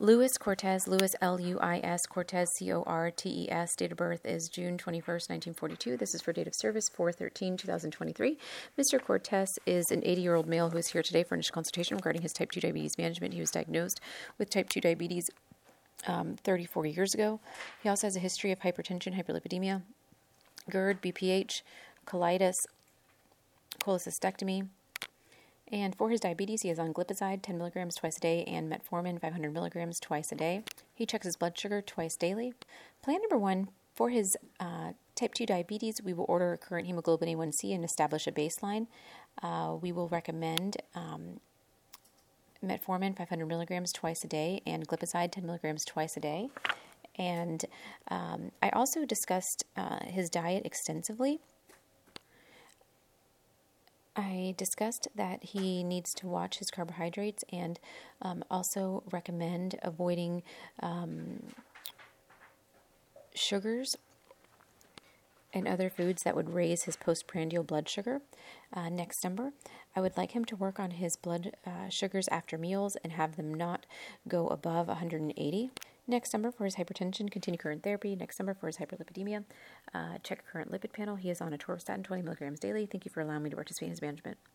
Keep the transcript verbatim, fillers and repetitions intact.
Luis Cortez, Luis, L U I S, Cortez, C O R T E S. Date of birth is June twenty-first, nineteen forty-two. This is for date of service, four thirteen twenty twenty-three. Mister Cortez is an eighty-year-old male who is here today for initial consultation regarding his type two diabetes management. He was diagnosed with type two diabetes um, thirty-four years ago. He also has a history of hypertension, hyperlipidemia, GERD, B P H, colitis, cholecystectomy. And for his diabetes, he is on glipizide, ten milligrams twice a day, and metformin, five hundred milligrams twice a day. He checks his blood sugar twice daily. Plan number one, for his uh, type two diabetes, we will order a current hemoglobin A one C and establish a baseline. Uh, we will recommend um, metformin, five hundred milligrams twice a day, and glipizide, ten milligrams twice a day. And um, I also discussed uh, his diet extensively. I discussed that he needs to watch his carbohydrates and um, also recommend avoiding um, sugars and other foods that would raise his postprandial blood sugar. Uh, next number, I would like him to work on his blood uh, sugars after meals and have them not go above one hundred eighty. Next number for his hypertension, continue current therapy. Next number for his hyperlipidemia, uh, check current lipid panel. He is on atorvastatin, twenty milligrams daily. Thank you for allowing me to participate in his management.